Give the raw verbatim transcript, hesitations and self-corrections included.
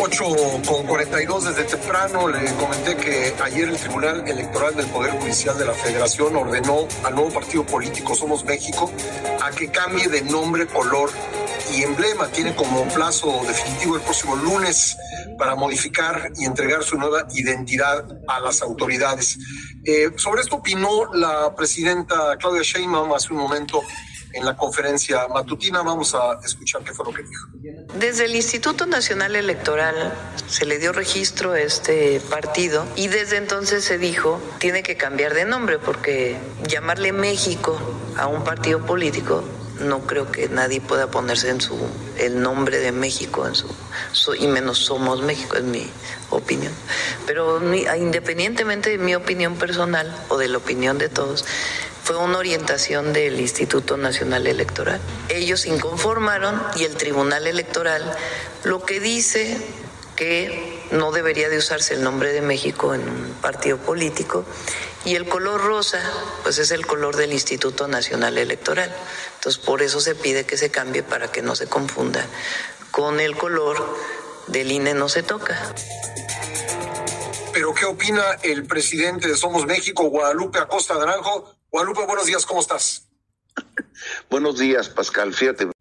ocho con cuarenta y dos desde temprano le comenté que ayer el Tribunal Electoral del Poder Judicial de la Federación ordenó al nuevo partido político Somos México a que cambie de nombre, color y emblema. Tiene como plazo definitivo el próximo lunes para modificar y entregar su nueva identidad a las autoridades. Eh, sobre esto opinó la presidenta Claudia Sheinbaum hace un momento en la conferencia matutina. Vamos a escuchar qué fue lo que dijo. Desde el Instituto Nacional Electoral se le dio registro a este partido y desde entonces se dijo tiene que cambiar de nombre, porque llamarle México a un partido político, no creo que nadie pueda ponerse en su el nombre de México en su, su y menos Somos México, es mi opinión. Pero mi, independientemente de mi opinión personal o de la opinión de todos, fue una orientación del Instituto Nacional Electoral. Ellos se inconformaron y el Tribunal Electoral lo que dice que no debería de usarse el nombre de México en un partido político, y el color rosa pues es el color del Instituto Nacional Electoral. Entonces por eso se pide que se cambie, para que no se confunda con el color del I N E No Se Toca. Pero ¿qué opina el presidente de Somos México, Guadalupe Acosta Naranjo? Guadalupe, buenos días, ¿cómo estás? Buenos días, Pascal. Fíjate,